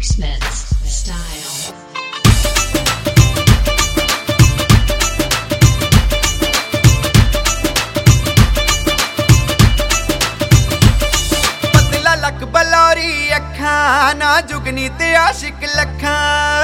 Mixments style. पतला लक बलौरी अखा ना जुगनी ते आशिक लखा।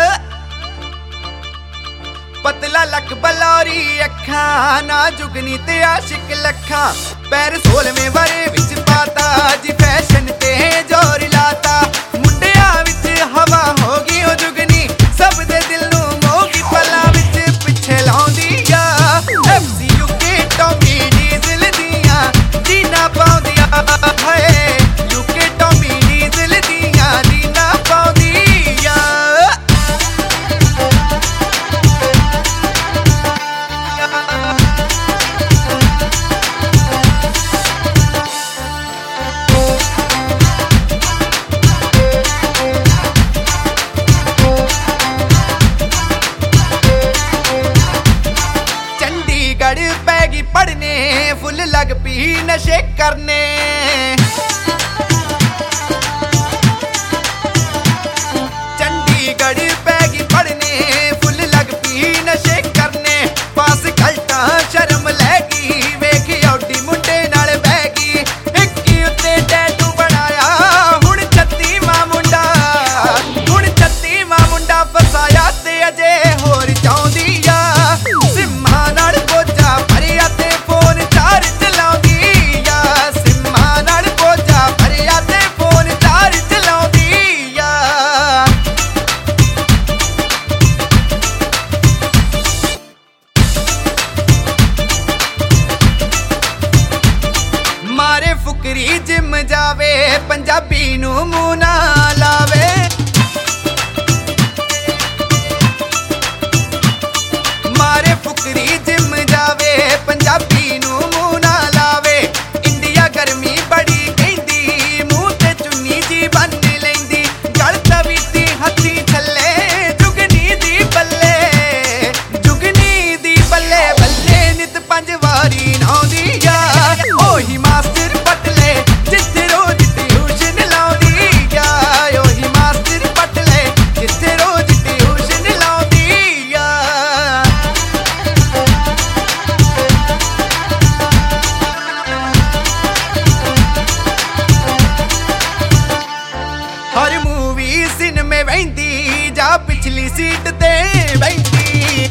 पतला लक बलौरी अखा ना जुगनी ते आशिक लखा। पैर सोल में वरे विच पाता जी फैशन ते जोर लाता। मुंडिया विच हवा होगी ओ जुगनी सब दे दिल नू मोगी पला विच पिछे लाउंदी आ। एफसीयू के टॉमी डीजल दियां जीना पाउंदिया है। यूके टॉमी डीजल दियां जीना पाउंदिया। चंडीगढ़ पैगी पढ़ने फुल लग पी नशे करने। चंडीगढ़ पैगी पढ़ने फुल लग पी नशे करने। पास गलता शर्म लैगी वेखी औडी मुंडे नाल बैगी। इक्की उत्ते टैटू बनाया हुण 36वां मुंडा। हुण 36वां मुंडा फसाया ते अजे होर चाहुंदी आ। सिम्मा नाल बोझा भरिया ते फोन चार्ज चलाउंदी आ। सिम्मा नाल बोझा भरिया ते फोन चार्ज चलाउंदी आ। मारे फुकरी जिम जावे पंजाबी नू मूंह ना लावे। मारे फुकरी जिम जावे पंजाबी नू मूंह ना लावे। इंडिया गर्मी बड़ी कहंदी मूंह ते चुन्नी जी बन लैंदी। गल तवीती हथी थल्ले जुगनी दी बल्ले। जुगनी दी बल्ले बल्ले नित 5 वारी नौंदी आ। ओही मास्टर पटले जिथे रोज ट्यूशन लाउंदी आ। ओही मास्टर पटले जिथे रोज ट्यूशन लाउंदी आ। हर मूवी सिनेमे बहिंदी जा पिछली सीट ते बहिंदी।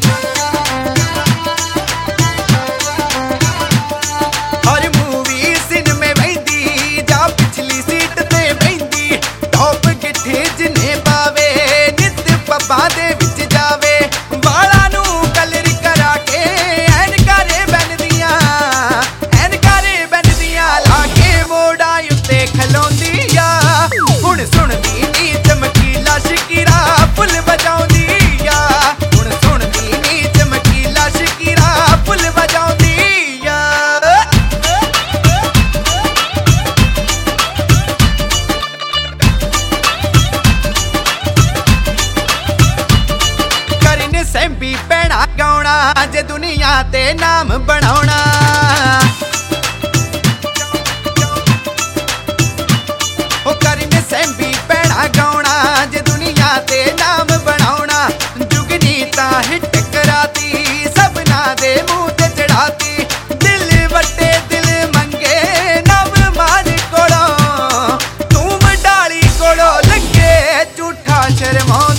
हर मूवी सिनेमे बहिंदी जा पिछली सीट ते बहिंदी। टॉप गिट्ठे जिन्ने पावे नित पब्बा दे विच जावे। वाला नू कलर करा के ऐनकारे बनदियां। ऐनकारे बनदियां लाके मोड़ा उत्ते खलोंदी आ। हुण सुणदी नी चमकीला शकीरा फुल बजाउंदी आ। हुण सुणदी नी चमकीला शकीरा फुल बजाउंदी आ। करन सैंबी पैणा गाउणा जे दुनिया ते नाम बनाउणा। ओ करन सैंबी पैणा गाउणा जे दुनिया ते नाम बनाउणा। जुगनी तां हिट कराती सबना दे मूंह ते चढ़ाती। दिल वटे दिल मंगे नव मान कोलों तू मडाली कोलों लगे झूठा शर्माउंदी।